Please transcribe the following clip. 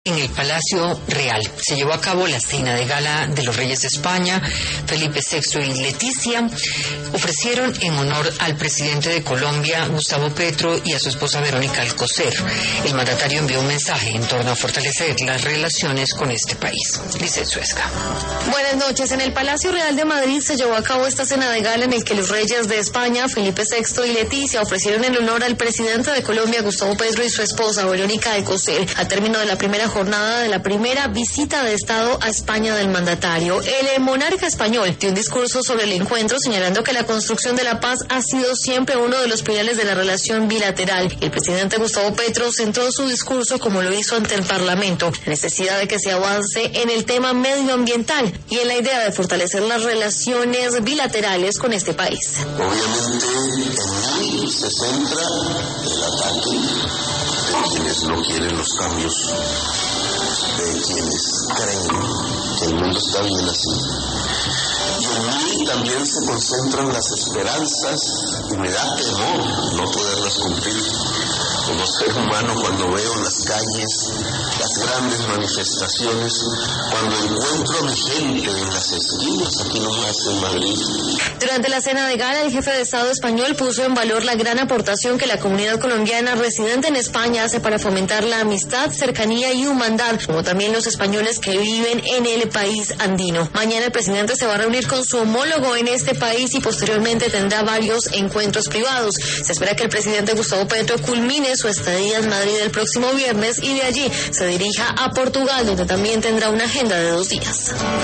En el Palacio Real se llevó a cabo la cena de gala de los reyes de España. Felipe VI y Leticia ofrecieron en honor al presidente de Colombia, Gustavo Petro, y a su esposa Verónica Alcocer. El mandatario envió un mensaje en torno a fortalecer las relaciones con este país. Lizeth Suezca. Buenas noches. En el Palacio Real de Madrid se llevó a cabo esta cena de gala en el que los reyes de España, Felipe VI y Leticia, ofrecieron en honor al presidente de Colombia, Gustavo Petro, y su esposa, Verónica Alcocer, al término de la primera jornada de la primera visita de Estado a España del mandatario. El monarca español dio un discurso sobre el encuentro, señalando que la construcción de la paz ha sido siempre uno de los pilares de la relación bilateral. El presidente Gustavo Petro centró su discurso, como lo hizo ante el Parlamento, la necesidad de que se avance en el tema medioambiental y en la idea de fortalecer las relaciones bilaterales con este país. Obviamente, en mí se centra el ataque de quienes no quieren los cambios, de quienes creen que el mundo está bien así. Y en mí también se concentran las esperanzas y me da temor no poderlas cumplir. Como ser humano, cuando veo las calles, las grandes manifestaciones, cuando encuentro a mi gente en las esquinas, aquí nomás en Madrid. Durante la cena de gala, el jefe de Estado español puso en valor la gran aportación que la comunidad colombiana residente en España hace para fomentar la amistad, cercanía y humanidad, como también los españoles que viven en el país andino. Mañana el presidente se va a reunir con su homólogo en este país y posteriormente tendrá varios encuentros privados. Se espera que el presidente Gustavo Petro culmine su estadía en Madrid el próximo viernes y de allí se dirija a Portugal, donde también tendrá una agenda de 2 días.